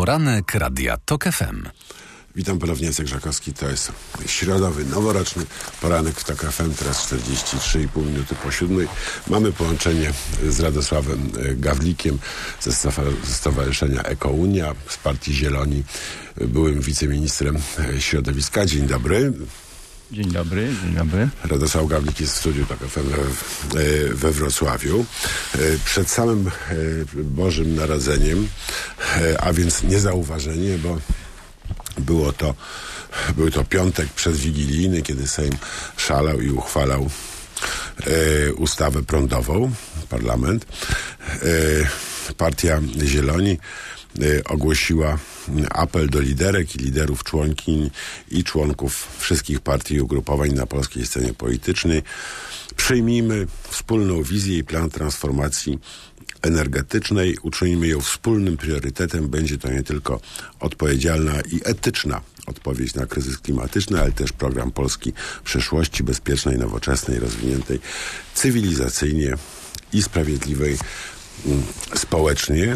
Poranek Radia TOK FM. Witam ponownie, Jacek Żakowski. To jest środowy, noworoczny poranek w TOK FM. Teraz 43,5 minuty po 7. Mamy połączenie z Radosławem Gawlikiem ze Stowarzyszenia Ekounia, z Partii Zieloni, byłym wiceministrem środowiska. Dzień dobry. Dzień dobry, dzień dobry. Radosław Gawlik jest w studiu TOK FM we Wrocławiu. Przed samym Bożym Narodzeniem, a więc niezauważenie, bo był to piątek przedwigilijny, kiedy Sejm szalał i uchwalał ustawę prądową, parlament. Partia Zieloni ogłosiła apel do liderek i liderów, członkiń i członków wszystkich partii i ugrupowań na polskiej scenie politycznej. Przyjmijmy wspólną wizję i plan transformacji energetycznej, uczynimy ją wspólnym priorytetem. Będzie to nie tylko odpowiedzialna i etyczna odpowiedź na kryzys klimatyczny, ale też program Polski przyszłości, bezpiecznej, nowoczesnej, rozwiniętej cywilizacyjnie i sprawiedliwej społecznie.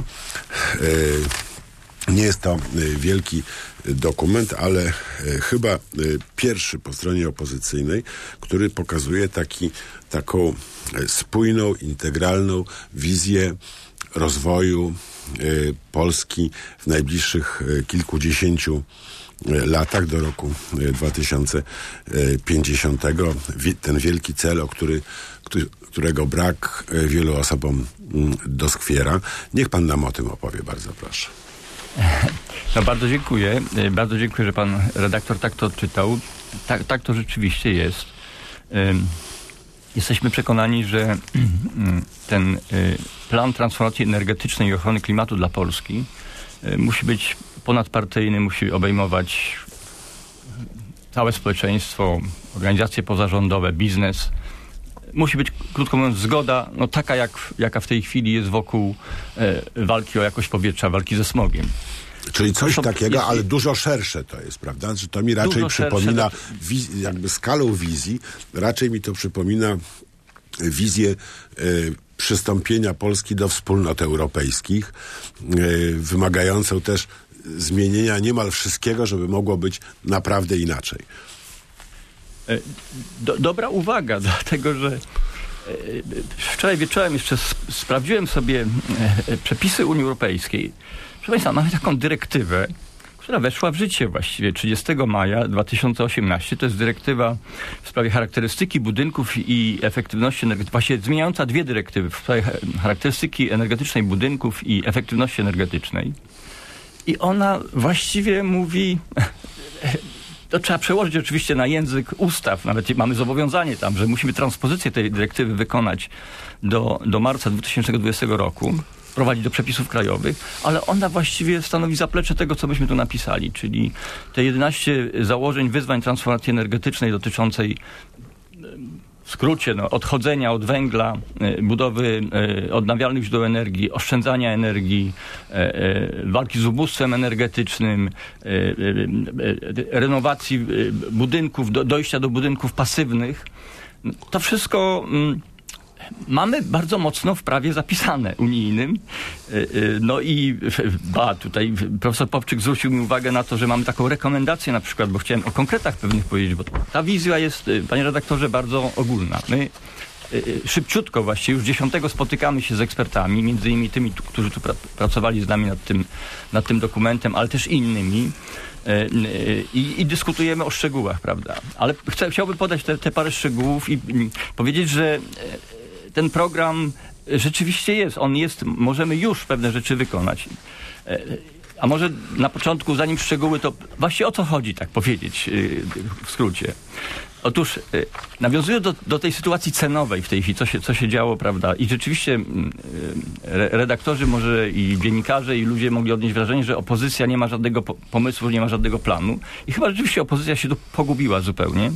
Nie jest to wielki dokument, ale chyba pierwszy po stronie opozycyjnej, który pokazuje taką spójną, integralną wizję rozwoju Polski w najbliższych kilkudziesięciu latach do roku 2050. Ten wielki cel, którego brak wielu osobom doskwiera. Niech pan nam o tym opowie, bardzo proszę. No bardzo dziękuję. Bardzo dziękuję, że pan redaktor tak to odczytał. Tak to rzeczywiście jest. Jesteśmy przekonani, że ten plan transformacji energetycznej i ochrony klimatu dla Polski musi być ponadpartyjny, musi obejmować całe społeczeństwo, organizacje pozarządowe, biznes. Musi być, krótko mówiąc, zgoda, taka jaka w tej chwili jest wokół walki o jakość powietrza, walki ze smogiem. Czyli coś takiego, ale dużo szersze to jest, prawda? Że to mi raczej przypomina, jakby skalą wizji, raczej mi to przypomina wizję przystąpienia Polski do wspólnot europejskich, wymagającą też zmienienia niemal wszystkiego, żeby mogło być naprawdę inaczej. Dobra uwaga, dlatego że wczoraj wieczorem jeszcze sprawdziłem sobie przepisy Unii Europejskiej. Proszę Państwa, mamy taką dyrektywę, która weszła w życie właściwie 30 maja 2018. To jest dyrektywa w sprawie charakterystyki budynków i efektywności energetycznej. Właściwie zmieniająca dwie dyrektywy w sprawie charakterystyki energetycznej budynków i efektywności energetycznej. I ona właściwie mówi... To trzeba przełożyć oczywiście na język ustaw. Nawet mamy zobowiązanie tam, że musimy transpozycję tej dyrektywy wykonać do marca 2020 roku, prowadzić do przepisów krajowych, ale ona właściwie stanowi zaplecze tego, co myśmy tu napisali, czyli te 11 założeń wyzwań transformacji energetycznej dotyczącej w skrócie odchodzenia od węgla, budowy odnawialnych źródeł energii, oszczędzania energii, walki z ubóstwem energetycznym, renowacji budynków, dojścia do budynków pasywnych. To wszystko mamy bardzo mocno w prawie zapisane unijnym. No i tutaj profesor Popczyk zwrócił mi uwagę na to, że mamy taką rekomendację na przykład, bo chciałem o konkretach pewnych powiedzieć, bo ta wizja jest, panie redaktorze, bardzo ogólna. My szybciutko właściwie już 10 spotykamy się z ekspertami, między innymi tymi, którzy tu pracowali z nami nad tym dokumentem, ale też innymi. I dyskutujemy o szczegółach, prawda? Ale chciałbym podać te parę szczegółów i powiedzieć, że ten program rzeczywiście jest. On jest, możemy już pewne rzeczy wykonać. A może na początku, zanim szczegóły, to właśnie o co chodzi, tak powiedzieć w skrócie. Otóż nawiązując do tej sytuacji cenowej w tej chwili, co się działo, prawda? I rzeczywiście redaktorzy może i dziennikarze i ludzie mogli odnieść wrażenie, że opozycja nie ma żadnego pomysłu, nie ma żadnego planu. I chyba rzeczywiście opozycja się tu pogubiła zupełnie.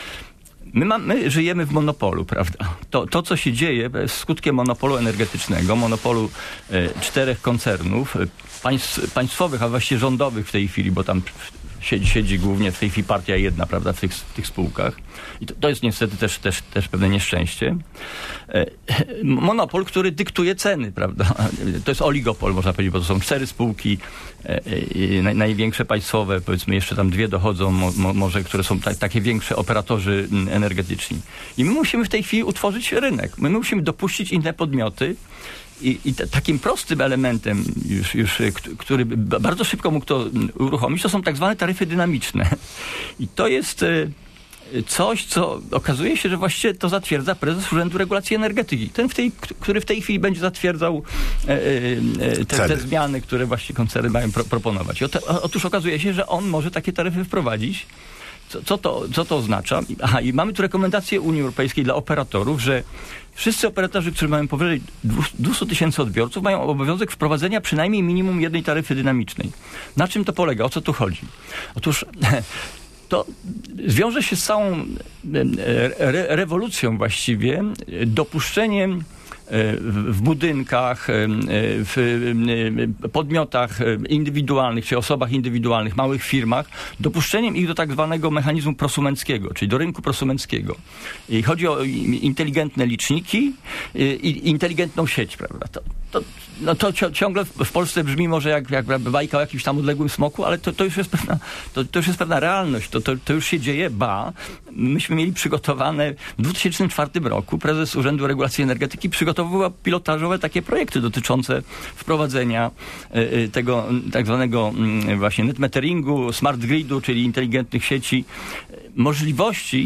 My żyjemy w monopolu, prawda? To, co się dzieje, jest skutkiem monopolu energetycznego, monopolu 4 koncernów państwowych, a właściwie rządowych w tej chwili, bo tam siedzi głównie w tej chwili partia jedna, prawda, w tych spółkach. I to jest niestety też pewne nieszczęście. Monopol, który dyktuje ceny, prawda. To jest oligopol, można powiedzieć, bo to są 4 spółki, największe państwowe, powiedzmy jeszcze tam 2 dochodzą, może, które są takie większe operatorzy energetyczni. I my musimy w tej chwili utworzyć rynek. My musimy dopuścić inne podmioty. I takim prostym elementem, który bardzo szybko mógł to uruchomić, to są tak zwane taryfy dynamiczne. I to jest coś, co okazuje się, że właściwie to zatwierdza prezes Urzędu Regulacji Energetyki. Ten, który w tej chwili będzie zatwierdzał te zmiany, które właśnie koncerny mają proponować. Otóż okazuje się, że on może takie taryfy wprowadzić. Co to oznacza? I mamy tu rekomendację Unii Europejskiej dla operatorów, że wszyscy operatorzy, którzy mają powyżej 200 000 odbiorców, mają obowiązek wprowadzenia przynajmniej minimum jednej taryfy dynamicznej. Na czym to polega? O co tu chodzi? Otóż to zwiąże się z całą rewolucją właściwie, dopuszczeniem w budynkach, w podmiotach indywidualnych, czy osobach indywidualnych, małych firmach, dopuszczeniem ich do tak zwanego mechanizmu prosumenckiego, czyli do rynku prosumenckiego. I chodzi o inteligentne liczniki i inteligentną sieć, prawda? To ciągle w Polsce brzmi może jak bajka o jakimś tam odległym smoku, ale to już jest pewna realność. To już się dzieje, myśmy mieli przygotowane w 2004 roku, prezes Urzędu Regulacji Energetyki przygotowywał pilotażowe takie projekty dotyczące wprowadzenia tego tak zwanego właśnie net meteringu, smart gridu, czyli inteligentnych sieci, możliwości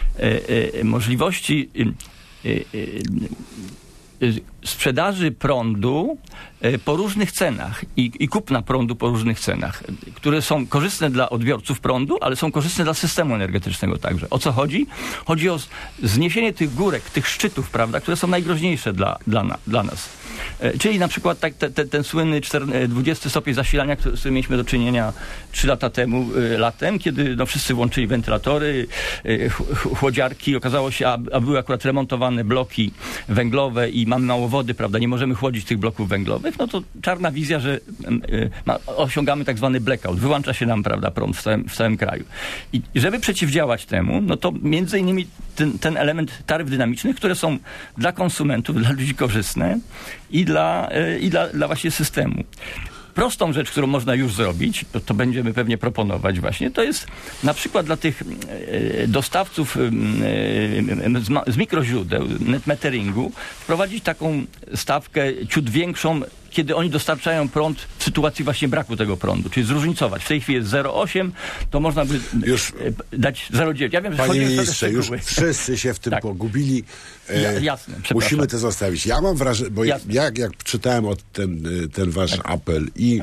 sprzedaży prądu po różnych cenach i kupna prądu po różnych cenach, które są korzystne dla odbiorców prądu, ale są korzystne dla systemu energetycznego także. O co chodzi? Chodzi o zniesienie tych górek, tych szczytów, prawda, które są najgroźniejsze dla nas. Czyli na przykład ten słynny 20 stopień zasilania, z którym mieliśmy do czynienia 3 lata temu, latem, kiedy wszyscy włączyli wentylatory, chłodziarki. Okazało się, a były akurat remontowane bloki węglowe i mamy mało wody, prawda, nie możemy chłodzić tych bloków węglowych, no to czarna wizja, że osiągamy tak zwany blackout. Wyłącza się nam, prawda, prąd w całym kraju. I żeby przeciwdziałać temu, no to między innymi ten element taryf dynamicznych, które są dla konsumentów, dla ludzi korzystne i dla właśnie systemu. Prostą rzecz, którą można już zrobić, to będziemy pewnie proponować właśnie, to jest na przykład dla tych dostawców z mikroźródeł, net meteringu, wprowadzić taką stawkę ciut większą, kiedy oni dostarczają prąd w sytuacji właśnie braku tego prądu, czyli zróżnicować. W tej chwili jest 0,8, to można by dać 0,9. Ja wiem, że panie ministrze, już wszyscy się w tym pogubili. Jasne, musimy to zostawić. Ja mam wrażenie, bo jak czytałem ten wasz apel i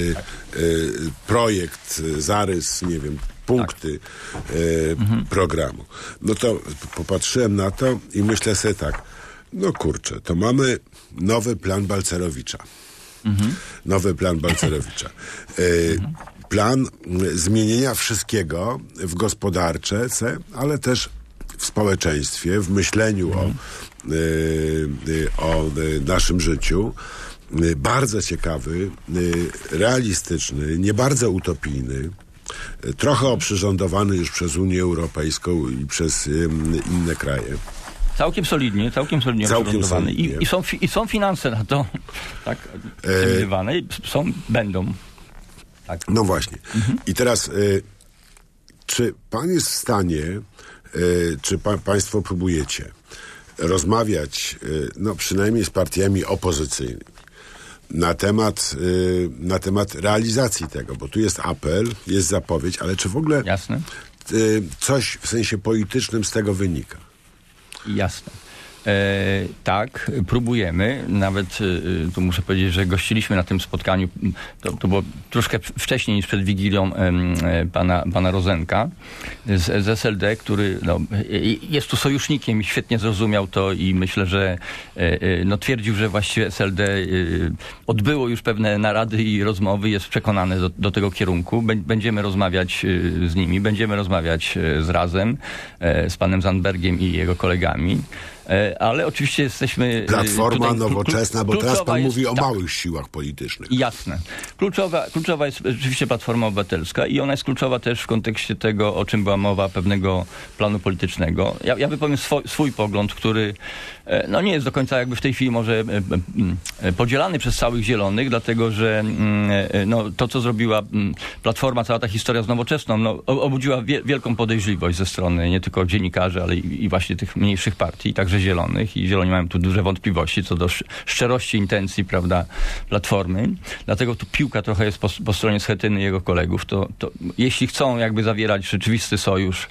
projekt, zarys, nie wiem, punkty programu, no to popatrzyłem na to i myślę sobie tak, no kurczę, to mamy nowy plan Balcerowicza. Nowy plan Balcerowicza. Plan zmienienia wszystkiego w gospodarce, ale też w społeczeństwie, w myśleniu o naszym życiu. Bardzo ciekawy, realistyczny, nie bardzo utopijny, trochę oprzyrządowany już przez Unię Europejską i przez inne kraje. Całkiem solidnie oprzyrządowany. I są finanse na to tak przewidywane. Będą. Tak. No właśnie. I teraz czy pan jest w stanie, czy państwo próbujecie rozmawiać, no przynajmniej z partiami opozycyjnymi na temat realizacji tego, bo tu jest apel, jest zapowiedź, ale czy w ogóle coś w sensie politycznym z tego wynika? Jasne. Tak, próbujemy. Nawet tu muszę powiedzieć, że gościliśmy na tym spotkaniu, to było troszkę wcześniej niż przed Wigilią pana Rozenka z SLD, który jest tu sojusznikiem i świetnie zrozumiał to i myślę, że twierdził, że właściwie SLD odbyło już pewne narady i rozmowy, jest przekonane do tego kierunku. Będziemy rozmawiać z nimi, będziemy rozmawiać z Razem, z panem Zandbergiem i jego kolegami. Ale oczywiście jesteśmy... Platforma tutaj, Nowoczesna, bo teraz pan mówi o tak, małych siłach politycznych. Jasne. Kluczowa jest rzeczywiście Platforma Obywatelska i ona jest kluczowa też w kontekście tego, o czym była mowa, pewnego planu politycznego. Ja wypowiem swój pogląd, który nie jest do końca jakby w tej chwili może podzielany przez całych Zielonych, dlatego że to, co zrobiła Platforma, cała ta historia z Nowoczesną, obudziła wielką podejrzliwość ze strony nie tylko dziennikarzy, ale i właśnie tych mniejszych partii, także Zielonych. I Zieloni mają tu duże wątpliwości co do szczerości intencji, prawda, Platformy. Dlatego tu piłka trochę jest po stronie Schetyny i jego kolegów. To jeśli chcą jakby zawierać rzeczywisty sojusz,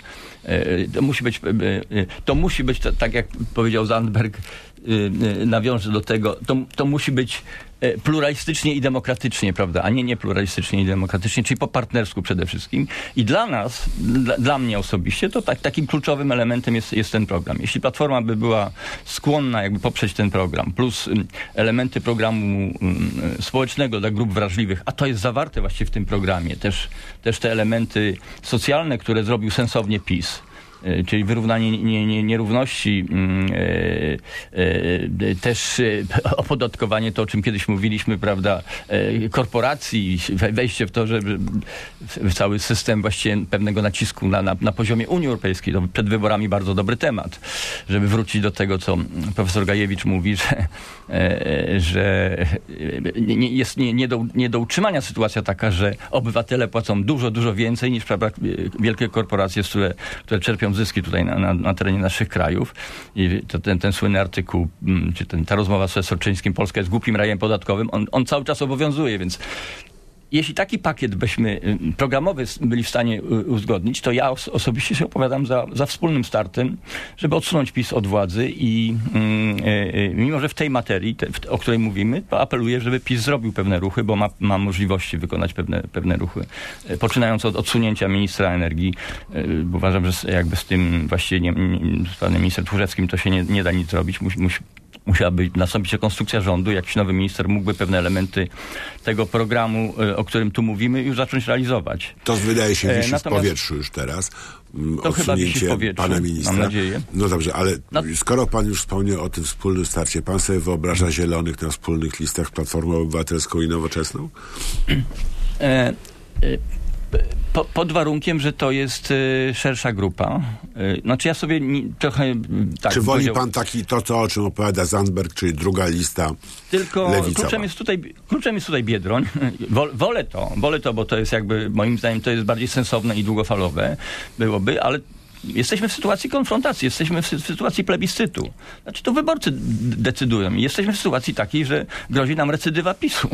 to musi być tak jak powiedział Zandberg, nawiążę do tego, to musi być pluralistycznie i demokratycznie, prawda, a nie pluralistycznie i demokratycznie, czyli po partnersku przede wszystkim. I dla nas, dla mnie osobiście, to takim kluczowym elementem jest ten program. Jeśli Platforma by była skłonna jakby poprzeć ten program, plus elementy programu społecznego dla grup wrażliwych, a to jest zawarte właściwie w tym programie, też te elementy socjalne, które zrobił sensownie PiS, czyli wyrównanie nierówności, też opodatkowanie, to o czym kiedyś mówiliśmy, prawda, korporacji, wejście w to, żeby w cały system właściwie pewnego nacisku na poziomie Unii Europejskiej. To przed wyborami bardzo dobry temat, żeby wrócić do tego, co profesor Gajewicz mówi, że jest nie do utrzymania sytuacja taka, że obywatele płacą dużo więcej niż, prawda, wielkie korporacje, które czerpią zyski tutaj na terenie naszych krajów. I ten słynny artykuł, czy ta rozmowa z Sorczyńskim, Polska jest głupim rajem podatkowym, on cały czas obowiązuje, więc jeśli taki pakiet byśmy programowy byli w stanie uzgodnić, to ja osobiście się opowiadam za wspólnym startem, żeby odsunąć PiS od władzy i mimo, że w tej materii, o której mówimy, to apeluję, żeby PiS zrobił pewne ruchy, bo ma możliwości wykonać pewne ruchy. Poczynając od odsunięcia ministra energii, bo uważam, że jakby z tym właściwie z panem ministrem Tchórzewskim to się nie da nic zrobić. Musiałaby nastąpić rekonstrukcja rządu, jakiś nowy minister mógłby pewne elementy tego programu, o którym tu mówimy, już zacząć realizować. To wydaje się wisi w powietrzu już teraz. To chyba wisi w powietrzu, pana ministra. mam nadzieję. No dobrze, ale skoro pan już wspomniał o tym wspólnym starcie, pan sobie wyobraża Zielonych na wspólnych listach Platformą Obywatelską i Nowoczesną? Pod warunkiem, że to jest szersza grupa. Znaczy ja sobie trochę... Tak, czy woli pan to, o czym opowiada Zandberg, czyli druga lista lewicowa? Kluczem jest tutaj Biedroń. Wolę to, bo to jest jakby, moim zdaniem, to jest bardziej sensowne i długofalowe byłoby, ale jesteśmy w sytuacji konfrontacji, jesteśmy w sytuacji plebiscytu. Znaczy to wyborcy decydują i jesteśmy w sytuacji takiej, że grozi nam recydywa PiS-u.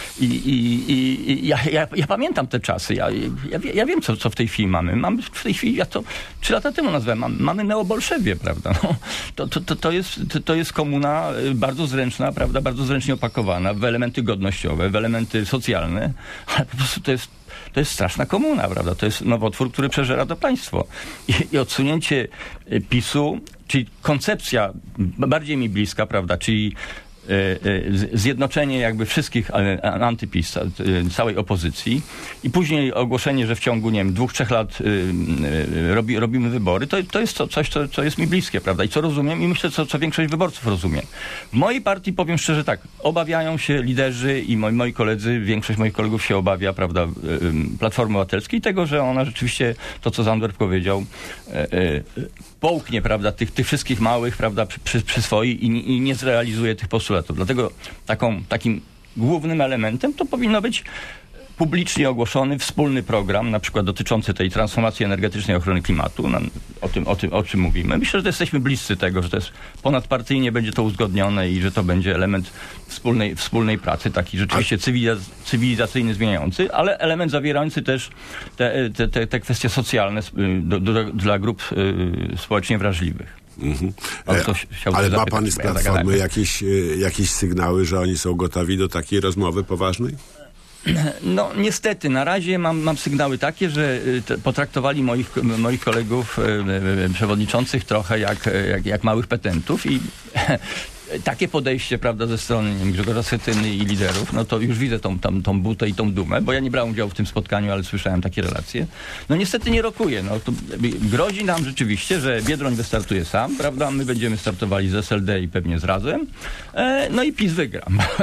I ja pamiętam te czasy. Ja wiem, co w tej chwili mamy. Mamy w tej chwili, ja to 3 lata temu nazwałem, mamy neobolszewie, prawda? To jest komuna bardzo zręczna, prawda? Bardzo zręcznie opakowana w elementy godnościowe, w elementy socjalne, ale po prostu to jest straszna komuna, prawda? To jest nowotwór, który przeżera to państwo. I odsunięcie PiS-u, czyli koncepcja bardziej mi bliska, prawda? Czyli zjednoczenie jakby wszystkich antyPiS, całej opozycji i później ogłoszenie, że w ciągu, nie wiem, 2-3 lat robimy wybory, to jest coś, co jest mi bliskie, prawda? I co rozumiem i myślę, co większość wyborców rozumie. W mojej partii, powiem szczerze tak, obawiają się liderzy i moi koledzy, większość moich kolegów się obawia, prawda, Platformy Obywatelskiej, tego, że ona rzeczywiście, to co Zandberg powiedział, połknie, prawda, tych wszystkich małych, prawda, przyswoi i nie zrealizuje tych postulatów. Dlatego takim głównym elementem to powinno być publicznie ogłoszony wspólny program, na przykład dotyczący tej transformacji energetycznej, ochrony klimatu, o czym mówimy. Myślę, że jesteśmy bliscy tego, że to jest ponadpartyjnie będzie to uzgodnione i że to będzie element wspólnej pracy, taki rzeczywiście cywilizacyjny, zmieniający, ale element zawierający też te kwestie socjalne dla grup społecznie wrażliwych. Mhm. Ale ma pan z Platformy jakieś sygnały, że oni są gotowi do takiej rozmowy poważnej? No niestety, na razie mam sygnały takie, że potraktowali moich kolegów przewodniczących trochę jak małych petentów i takie podejście, prawda, ze strony nie wiem, Grzegorza Schetyny i liderów, no to już widzę tą butę i tą dumę, bo ja nie brałem udziału w tym spotkaniu, ale słyszałem takie relacje. No niestety nie rokuje. No, to grozi nam rzeczywiście, że Biedroń wystartuje sam, prawda, my będziemy startowali z SLD i pewnie z Razem, no i PiS wygra.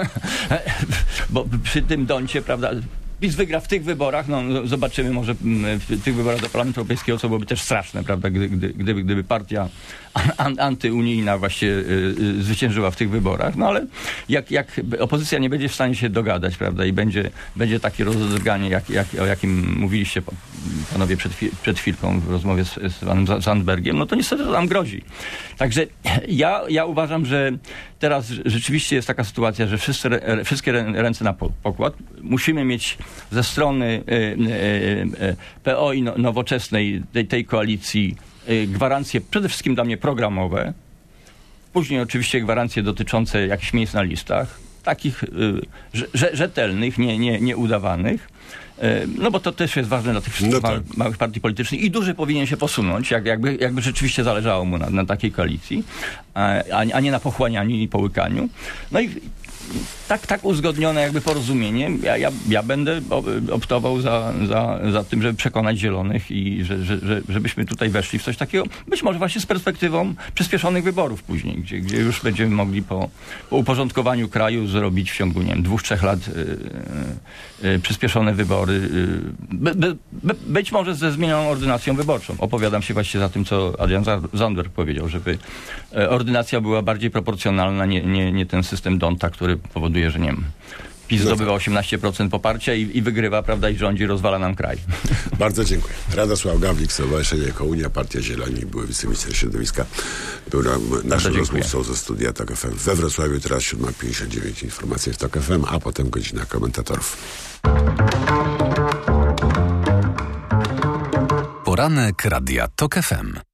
Bo przy tym Doncie, prawda, PiS wygra w tych wyborach, no zobaczymy może w tych wyborach do Parlamentu Europejskiego, co byłoby też straszne, prawda, gdyby partia antyunijna właśnie zwyciężyła w tych wyborach, no ale jak opozycja nie będzie w stanie się dogadać, prawda, i będzie takie rozdrganie, o jakim mówiliście panowie przed chwilką w rozmowie z panem Zandbergiem, no to niestety to nam grozi. Także ja uważam, że teraz rzeczywiście jest taka sytuacja, że wszystkie ręce na pokład. Musimy mieć ze strony PO i Nowoczesnej tej koalicji gwarancje przede wszystkim dla mnie programowe, później oczywiście gwarancje dotyczące jakichś miejsc na listach, takich rzetelnych, nie udawanych, no bo to też jest ważne dla tych wszystkich małych partii politycznych i duży powinien się posunąć, jakby rzeczywiście zależało mu na takiej koalicji, a nie na pochłanianiu i połykaniu. No i tak uzgodnione jakby porozumienie, ja będę optował za tym, żeby przekonać zielonych i żebyśmy tutaj weszli w coś takiego, być może właśnie z perspektywą przyspieszonych wyborów później, gdzie już będziemy mogli po uporządkowaniu kraju zrobić w ciągu, nie wiem, 2-3 lat przyspieszone wybory, być może ze zmienioną ordynacją wyborczą. Opowiadam się właśnie za tym, co Adrian Zandberg powiedział, żeby ordynacja była bardziej proporcjonalna, nie ten system Donta, który powoduje, że nie wiem, PiS zdobywa 18% poparcia i wygrywa, prawda, i rządzi, rozwala nam kraj. Bardzo dziękuję. Radosław Gawlik, Stowarzyszenie Jako Unia, Partia Zieloni, były wiceminister środowiska, był naszym rozmówcą ze studia TOK FM we Wrocławiu. Teraz 7:59, informacje w TOK FM, a potem godzina komentatorów. Poranek Radia TOK FM.